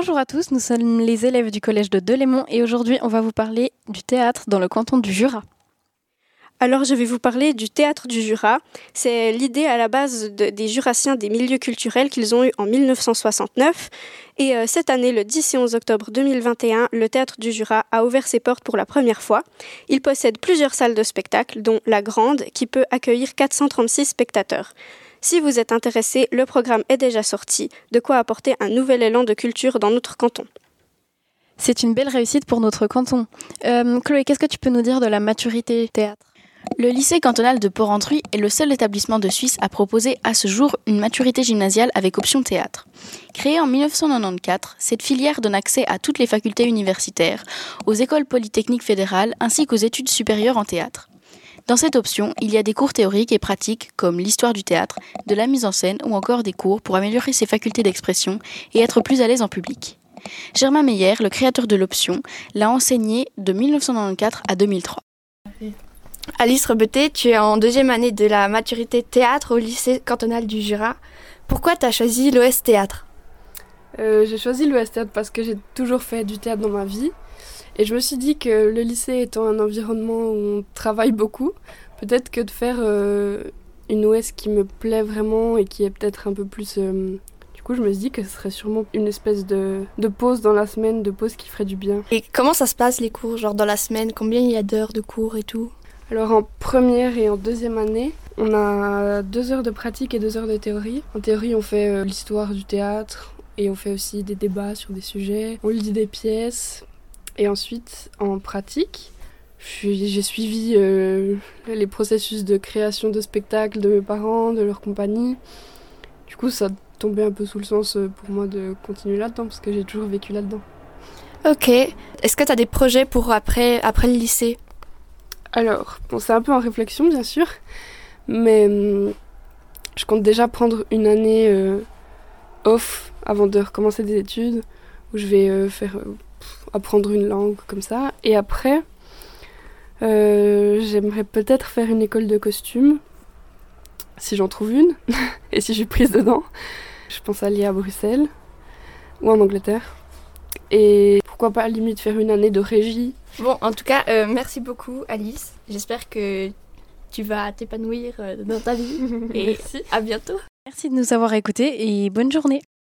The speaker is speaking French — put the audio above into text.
Bonjour à tous, nous sommes les élèves du collège de Delémont et aujourd'hui on va vous parler du théâtre dans le canton du Jura. Alors je vais vous parler du théâtre du Jura. C'est l'idée à la base des Jurassiens des milieux culturels qu'ils ont eu en 1969. Et cette année, le 10 et 11 octobre 2021, le théâtre du Jura a ouvert ses portes pour la première fois. Il possède plusieurs salles de spectacle, dont la Grande, qui peut accueillir 436 spectateurs. Si vous êtes intéressé, le programme est déjà sorti, de quoi apporter un nouvel élan de culture dans notre canton. C'est une belle réussite pour notre canton. Chloé, qu'est-ce que tu peux nous dire de la maturité théâtre ? Le lycée cantonal de Port-Rentruy est le seul établissement de Suisse à proposer à ce jour une maturité gymnasiale avec option théâtre. Créée en 1994, cette filière donne accès à toutes les facultés universitaires, aux écoles polytechniques fédérales ainsi qu'aux études supérieures en théâtre. Dans cette option, il y a des cours théoriques et pratiques comme l'histoire du théâtre, de la mise en scène ou encore des cours pour améliorer ses facultés d'expression et être plus à l'aise en public. Germain Meyer, le créateur de l'option, l'a enseigné de 1994 à 2003. Alice Rebeté, tu es en deuxième année de la maturité théâtre au lycée cantonal du Jura. Pourquoi tu as choisi l'OS Théâtre ? J'ai choisi l'OS Théâtre parce que j'ai toujours fait du théâtre dans ma vie. Et je me suis dit que le lycée étant un environnement où on travaille beaucoup, peut-être que de faire une OS qui me plaît vraiment et qui est peut-être un peu plus... Du coup, je me suis dit que ce serait sûrement une espèce de pause dans la semaine, de pause qui ferait du bien. Et comment ça se passe les cours, genre dans la semaine ? Combien il y a d'heures de cours et tout ? Alors en première et en deuxième année, on a 2 heures de pratique et 2 heures de théorie. En théorie, on fait l'histoire du théâtre et on fait aussi des débats sur des sujets. On lit des pièces. Et ensuite, en pratique, j'ai suivi les processus de création de spectacles de mes parents, de leur compagnie. Du coup, ça tombait un peu sous le sens pour moi de continuer là-dedans parce que j'ai toujours vécu là-dedans. Ok. Est-ce que tu as des projets pour après le lycée ? Alors, bon, c'est un peu en réflexion, bien sûr, mais je compte déjà prendre une année off avant de recommencer des études, où je vais apprendre une langue comme ça. Et après, j'aimerais peut-être faire une école de costume, si j'en trouve une, et si je suis prise dedans. Je pense aller à Bruxelles ou en Angleterre. Et pourquoi pas, à la limite, faire une année de régie. Bon, en tout cas, merci beaucoup Alice. J'espère que tu vas t'épanouir dans ta vie. Et à bientôt. Merci de nous avoir écoutés et bonne journée.